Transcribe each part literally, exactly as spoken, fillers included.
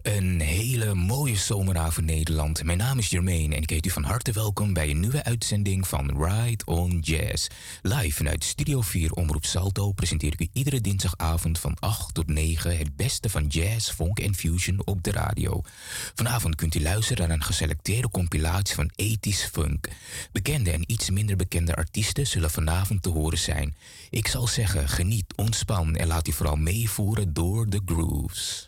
Een hele mooie zomeravond Nederland. Mijn naam is Jermaine en ik heet u van harte welkom bij een nieuwe uitzending van Ride on Jazz. Live vanuit Studio vier Omroep Salto presenteer ik u iedere dinsdagavond van acht tot negen het beste van jazz, funk en fusion op de radio. Vanavond kunt u luisteren naar een geselecteerde compilatie van ethisch funk. Bekende en iets minder bekende artiesten zullen vanavond te horen zijn. Ik zal zeggen, geniet, ontspan en laat u vooral meevoeren door de grooves.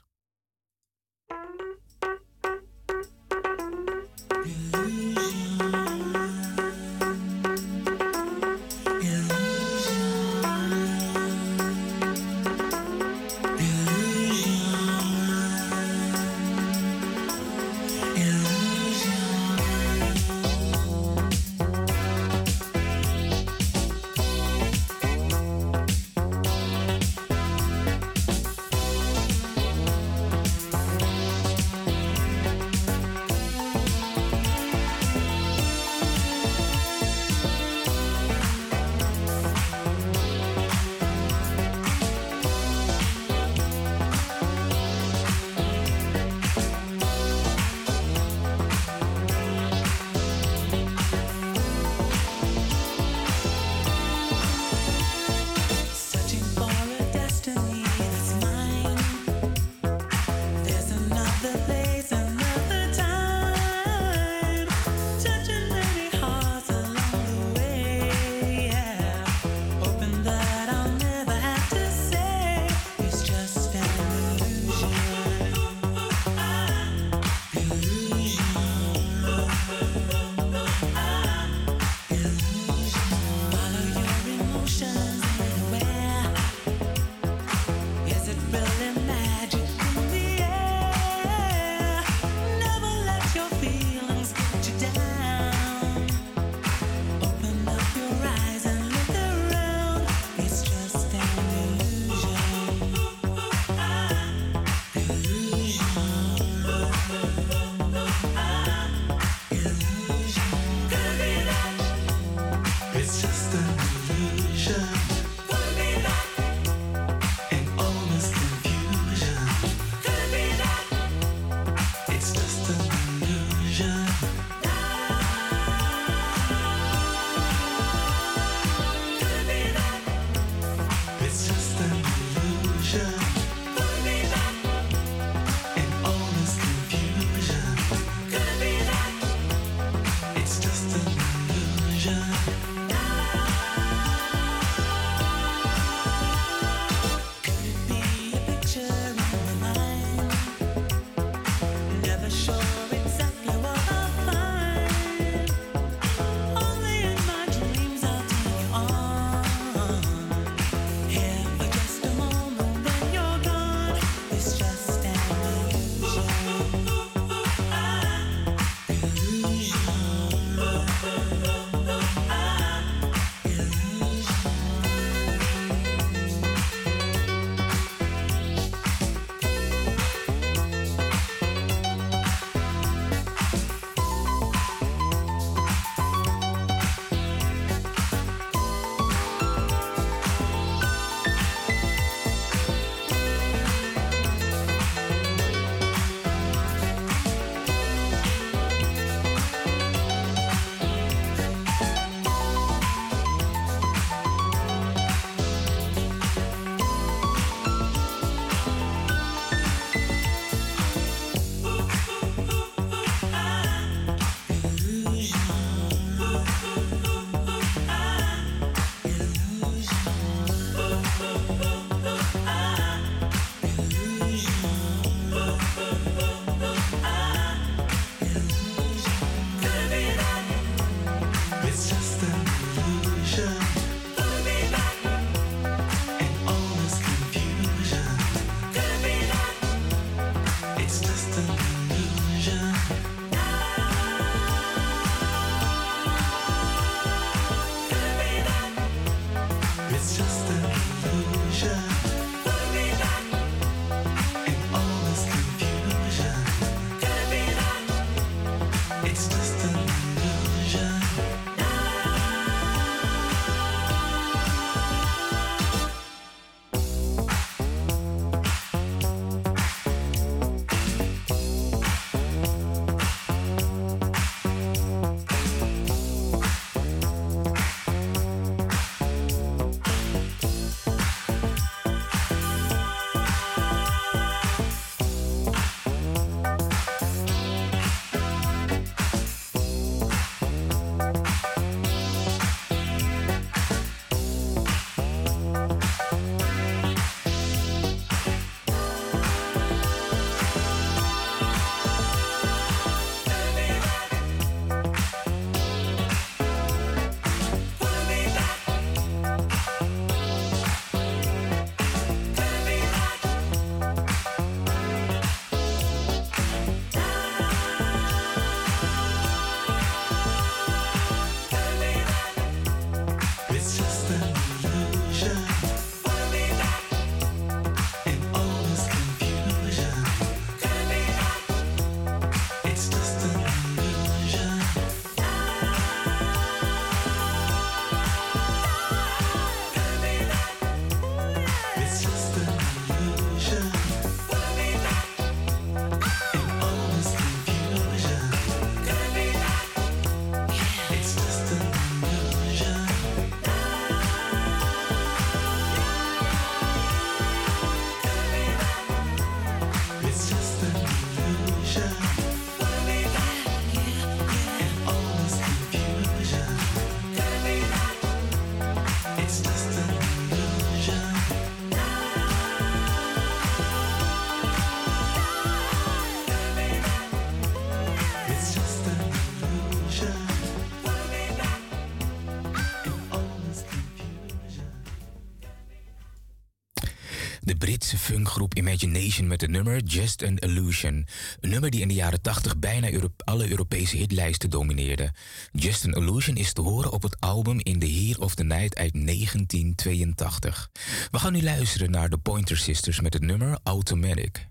Britse funkgroep Imagination met het nummer Just an Illusion. Een nummer die in de jaren tachtig bijna Euro- alle Europese hitlijsten domineerde. Just an Illusion is te horen op het album In the Heat of the Night uit negentien tweeëntachtig. We gaan nu luisteren naar de Pointer Sisters met het nummer Automatic.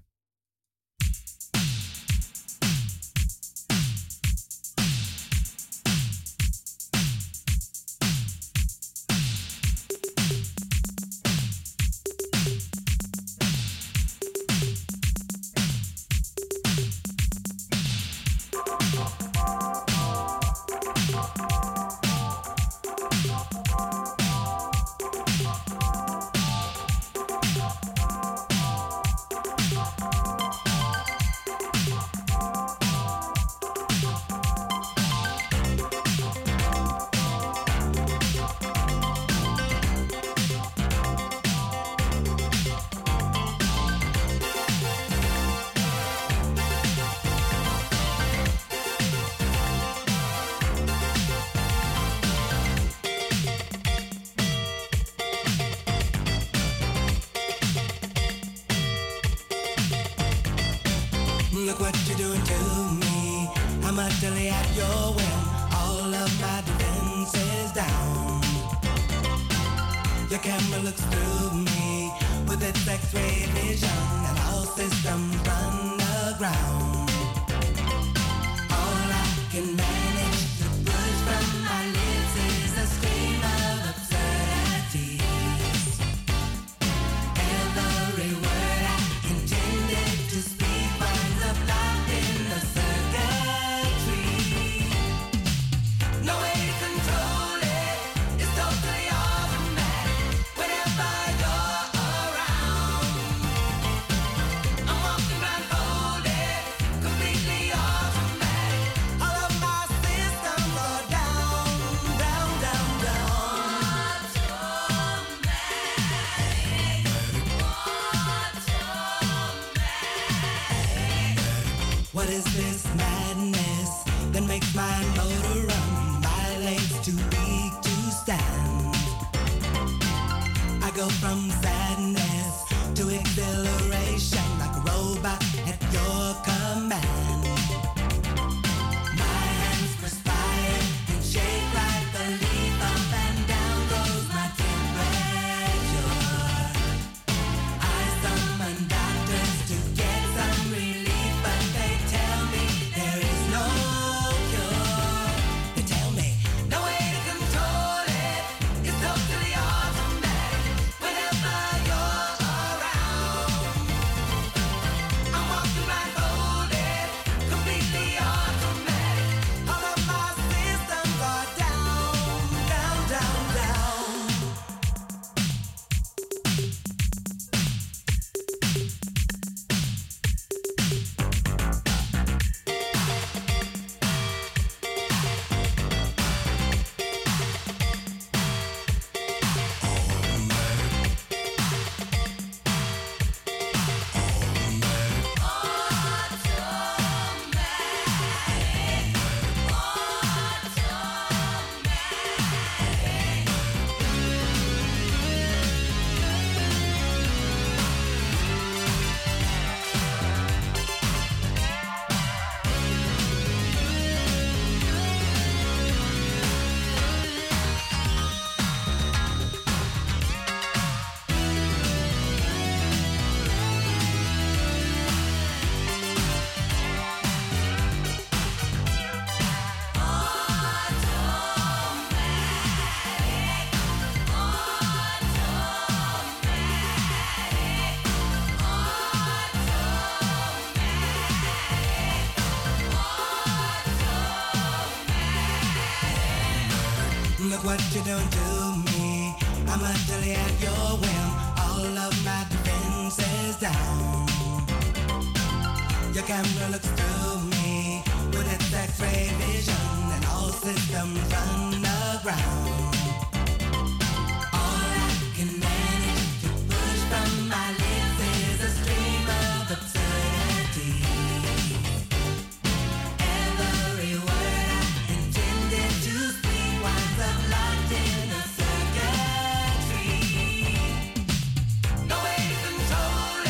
Look what you're doing to me. I'm utterly at your whim. All of my defenses down. Your camera looks through me with its X-ray vision, and all systems run aground. All I can manage to push from my lips is a stream of absurdities. Every word I intended to speak winds up locked in the circuitry. No way to control it, it's totally automatic. Whenever you're around, I'm walking blindfolded, completely automatic. All of my systems are down, down, down, down. What is this madness that makes my motor run? My legs too weak to stand. I go from sadness to exhilaration like a robot at your command. My hands perspire and shake like a leaf. Up and down goes my temperature. I summon doctors to get some relief, but they tell me there is no cure. They tell me no way to control it, it's totally automatic. Whenever you're around, I'm walking blindfolded, completely automatic. All of my systems are down, down, down, down. Look what you're doing to me. I'm utterly at your whim. All of my defenses down. Your camera looks through me with its X-ray vision, and all systems run aground. All I can manage to push from my lips is a stream of absurdity. Every word I intended to speak winds up locked in a circuitry. No way to control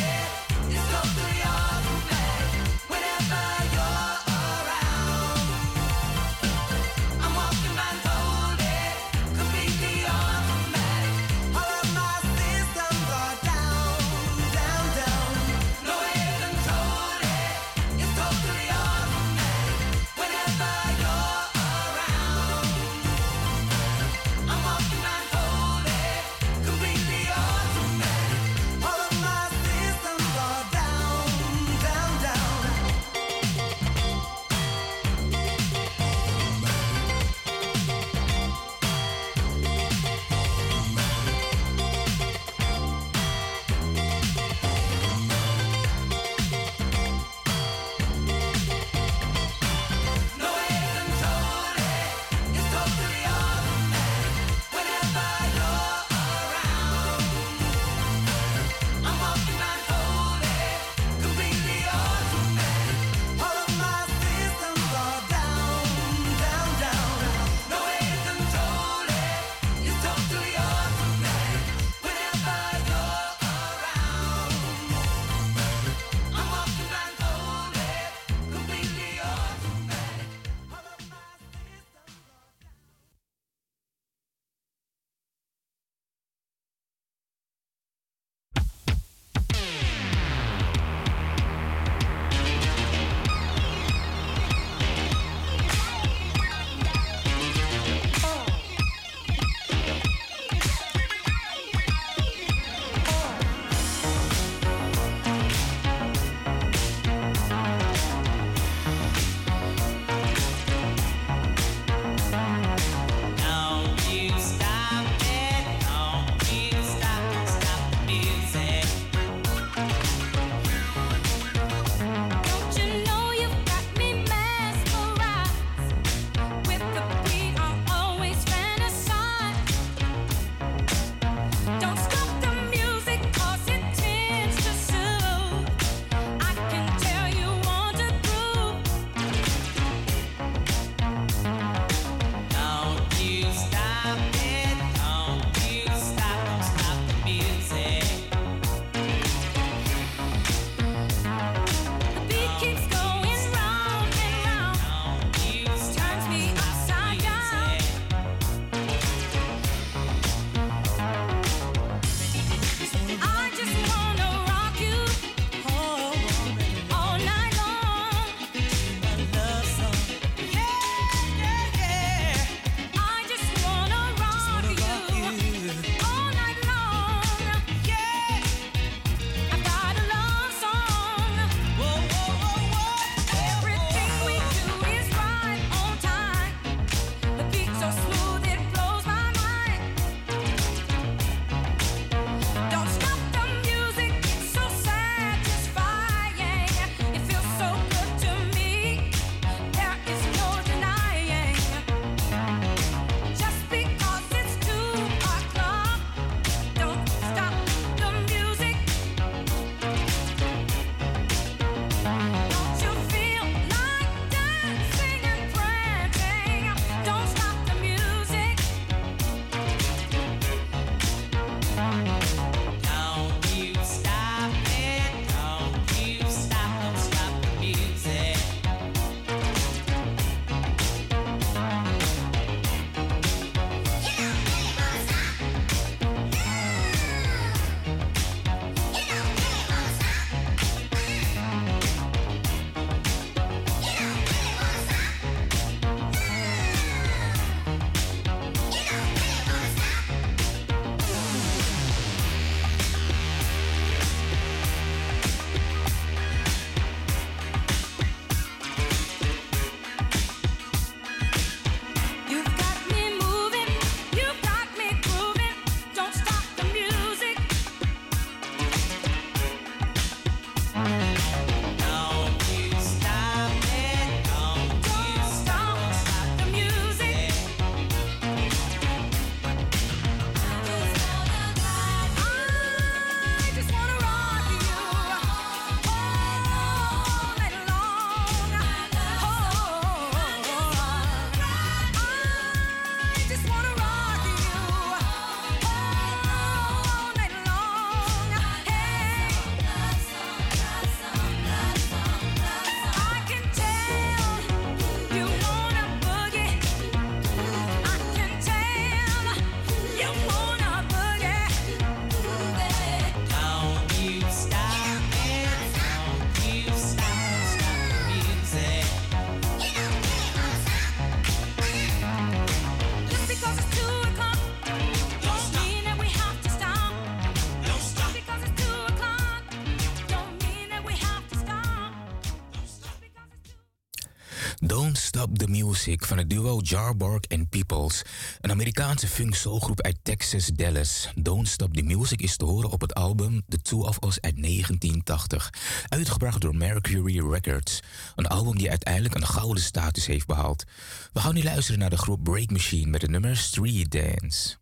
Don't Stop the Music van het duo Jarbark and Peoples, een Amerikaanse funk-soulgroep uit Texas, Dallas. Don't Stop the Music is te horen op het album The Two of Us uit negentien tachtig, uitgebracht door Mercury Records. Een album die uiteindelijk een gouden status heeft behaald. We gaan nu luisteren naar de groep Break Machine met het nummer Street Dance.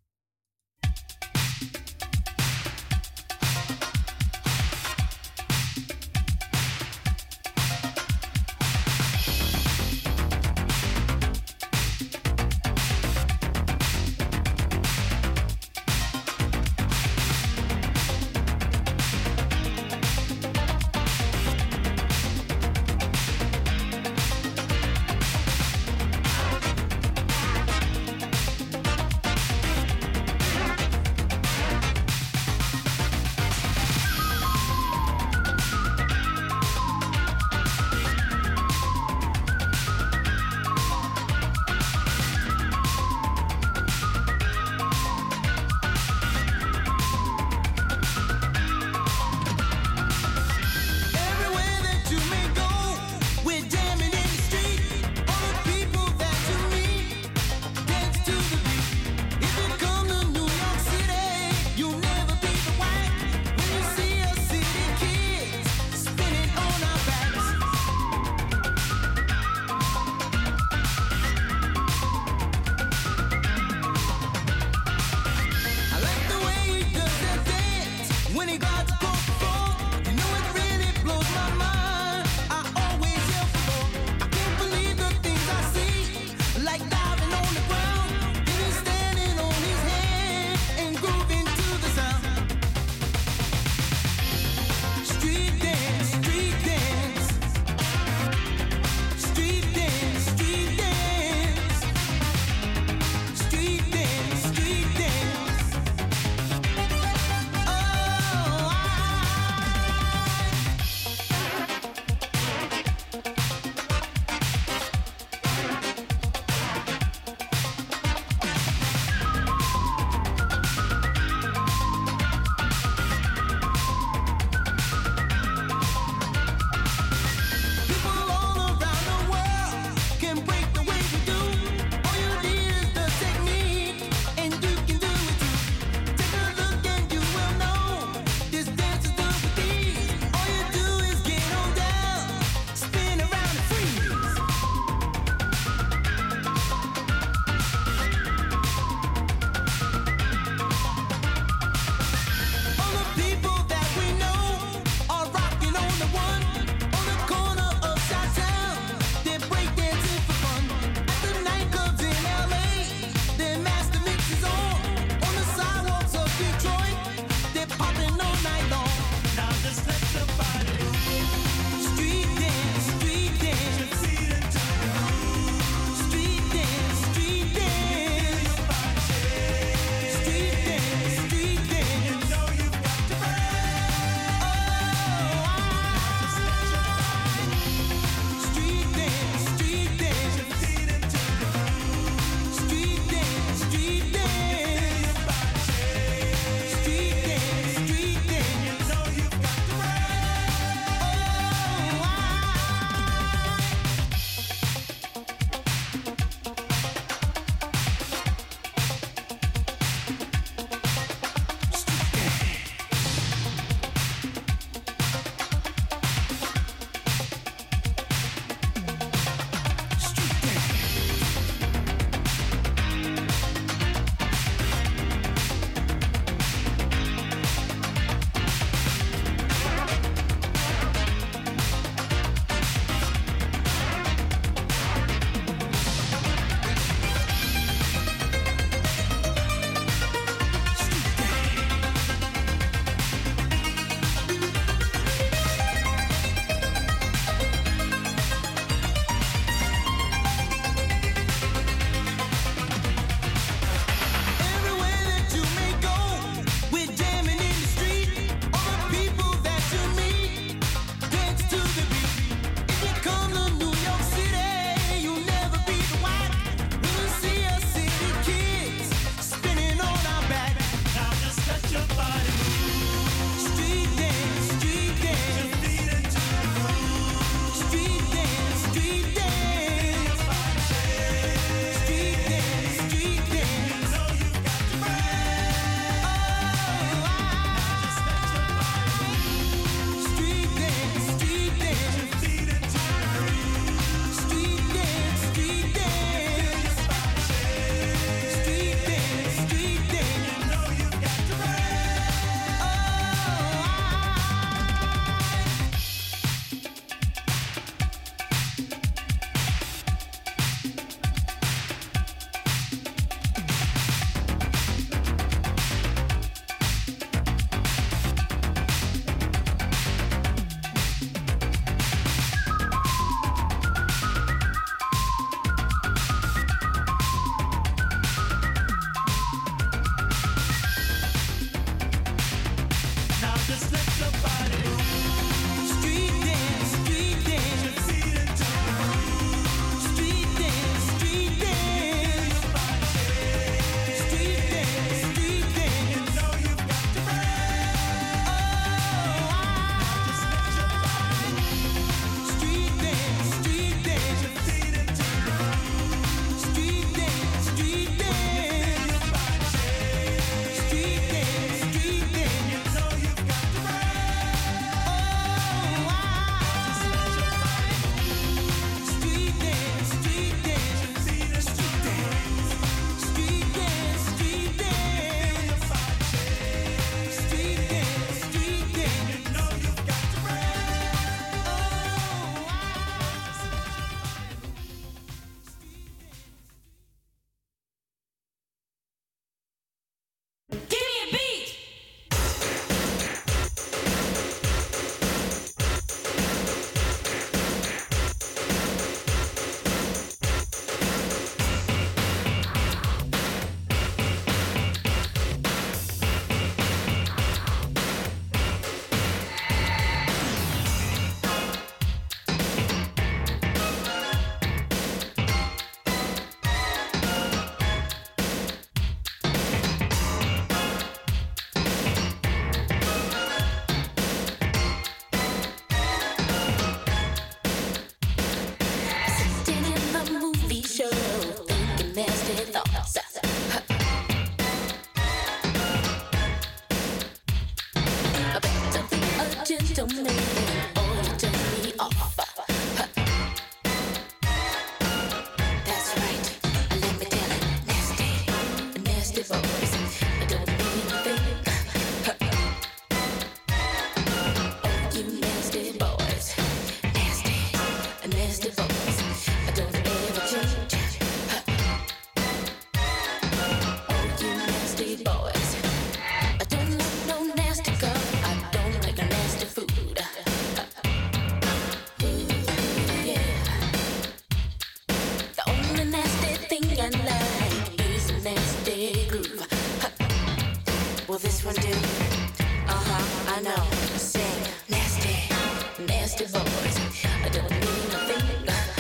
nasty boys. I don't mean a thing.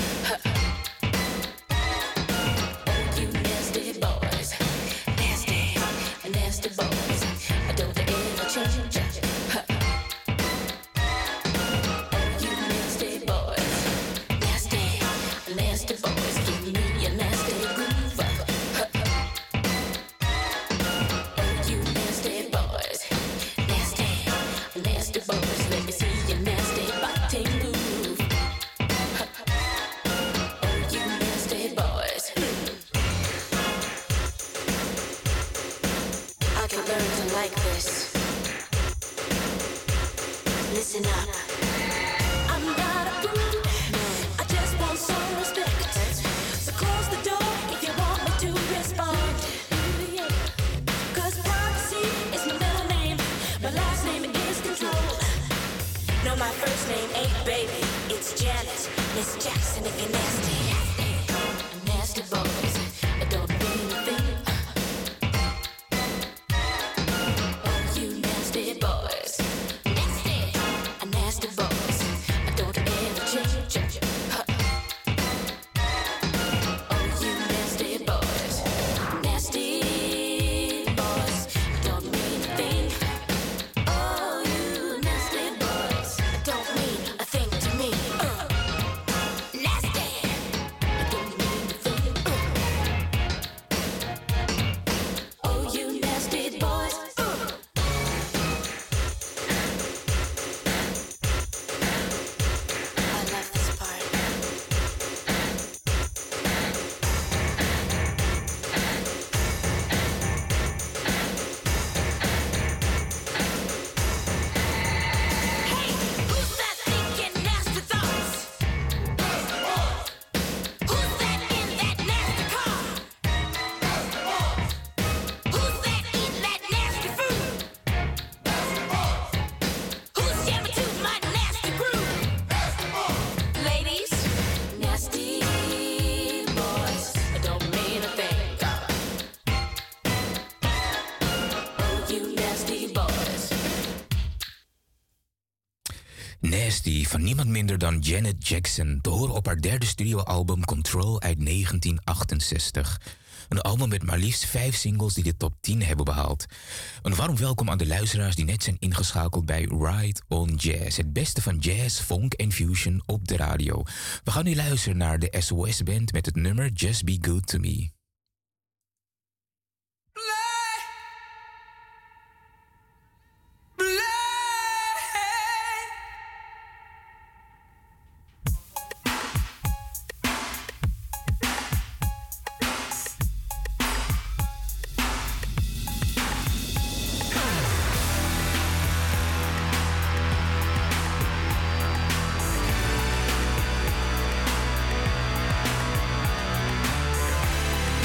Oh, you nasty boys, nasty, nasty boys. I don't ever change. Oh, you nasty boys, nasty, nasty boys. Give me a nasty groove. Oh, you nasty boys, nasty, nasty boys. Let me see your nasty body move. Oh, you nasty boys. I can learn to like this. Listen up. I'm not a fool. I just want some respect. So close the door if you want me to respond. Cause privacy is my middle name. My last name is Control. No, my first name ain't Baby. It's Janet. Miss Jackson if you're nasty. Nasty boys. I don't mean a thing. Oh, you nasty boys. Nasty. Nasty boys. I don't ever change. Oh, you nasty boys. Nasty boys. I don't mean a thing. Oh, you nasty boys. I don't mean a thing to me. Uh. Nasty. I don't mean a thing. Uh. Oh, you nasty boys. Uh. I love this part. Hey, who's that thinking nasty thoughts? Who's that in that nasty car? Who's that eating that nasty food? Who's jamming to my nasty groove? Ladies, nasty boys, I don't mean a thing. Oh, you nasty boys. Nasty van niemand minder dan Janet Jackson, te horen op haar derde studioalbum Control uit negentien achtenzestig. Een album met maar liefst vijf singles die de top tien hebben behaald. Een warm welkom aan de luisteraars die net zijn ingeschakeld bij Ride on Jazz. Het beste van jazz, funk en fusion op de radio. We gaan nu luisteren naar de S O S Band met het nummer Just Be Good To Me. Just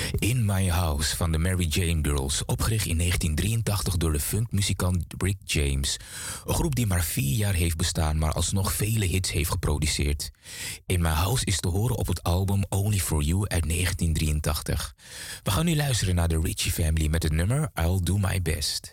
In My House van de Mary Jane Girls, opgericht in negentien drieëntachtig door de funkmuzikant Rick James. Een groep die maar vier jaar heeft bestaan, maar alsnog vele hits heeft geproduceerd. In My House is te horen op het album Only For You uit negentien drieëntachtig. We gaan nu luisteren naar de Ritchie Family met het nummer I'll Do My Best.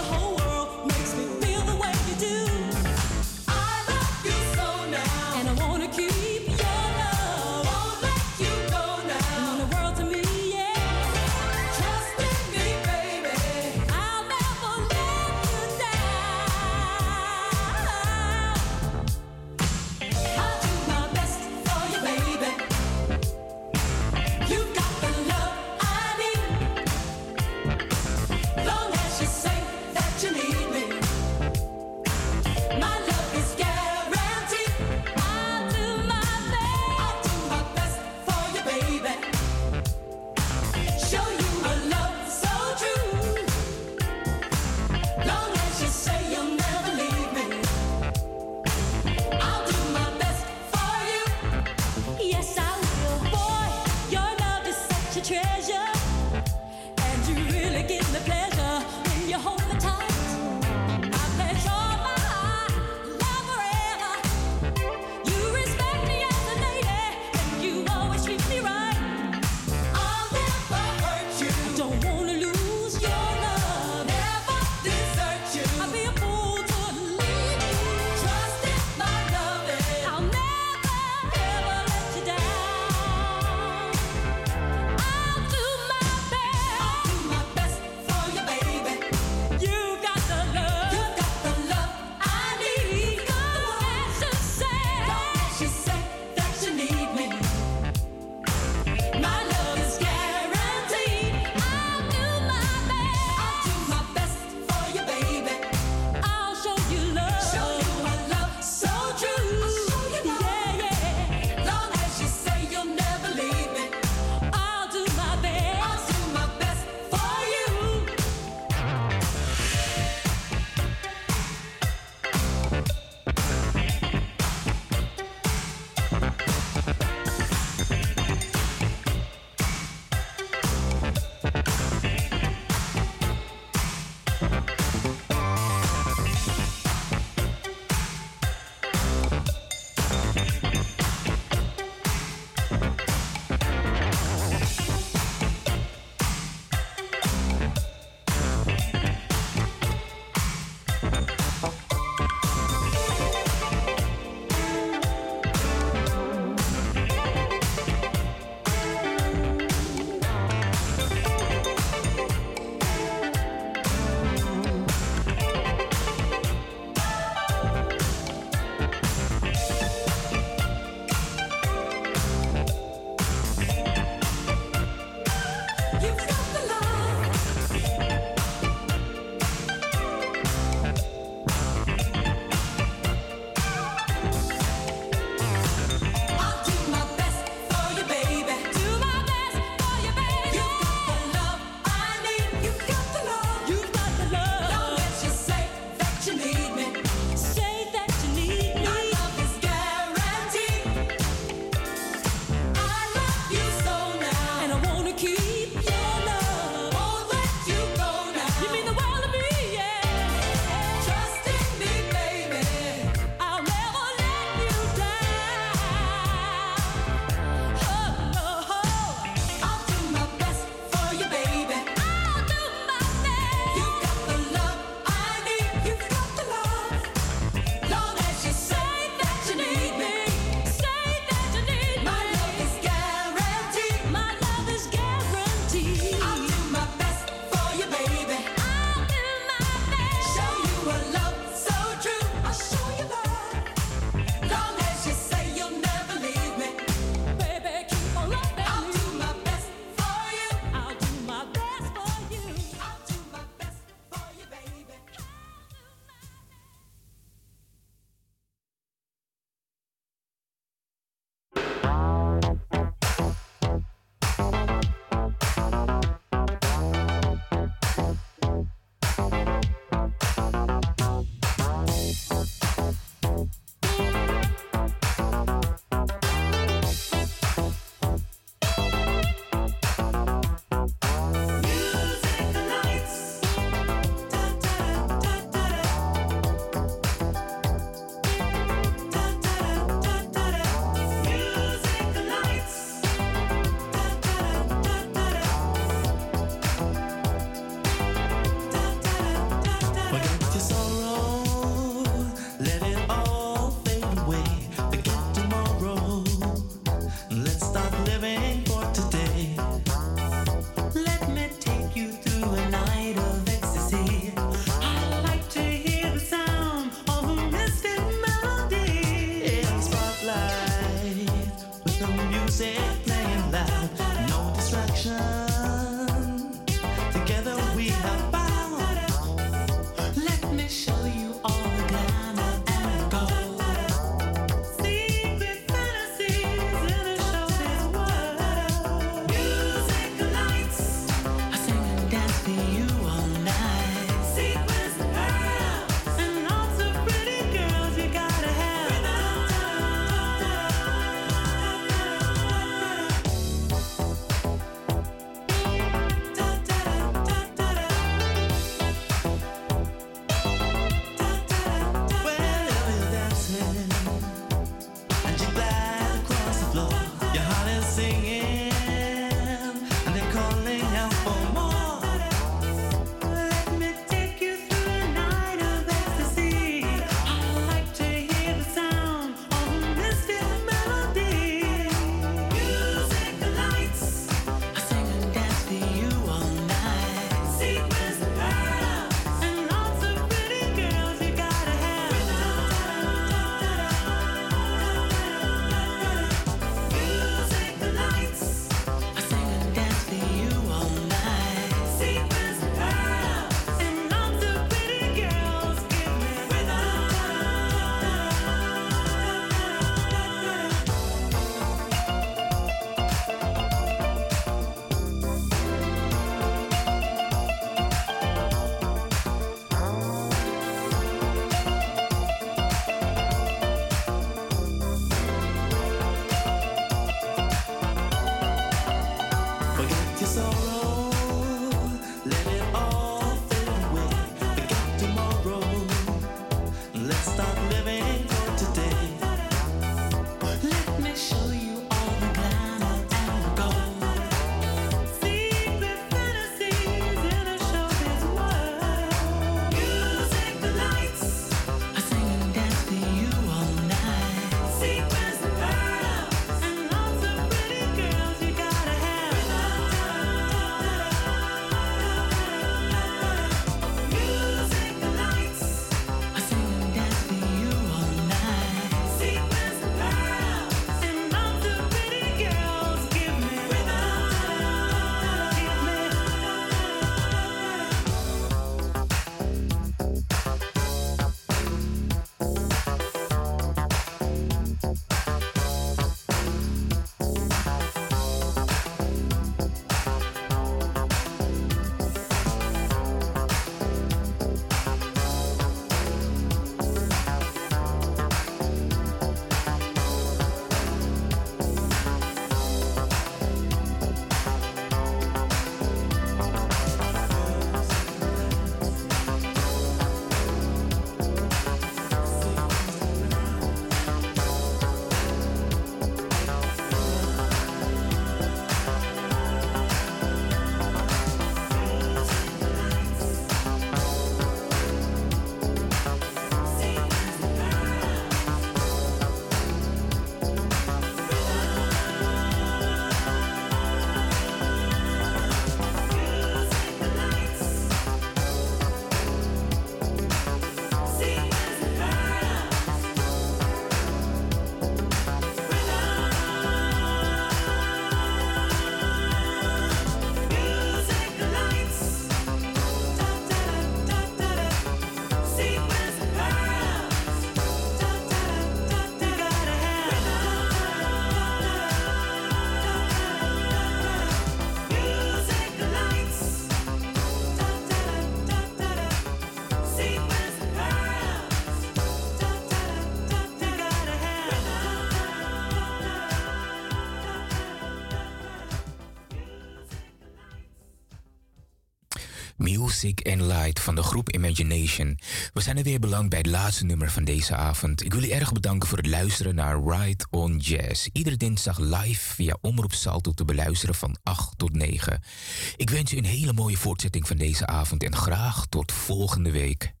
Music and Light van de groep Imagination. We zijn er weer beland bij het laatste nummer van deze avond. Ik wil jullie erg bedanken voor het luisteren naar Ride on Jazz. Iedere dinsdag live via Omroep Salto te beluisteren van acht tot negen. Ik wens u een hele mooie voortzetting van deze avond en graag tot volgende week.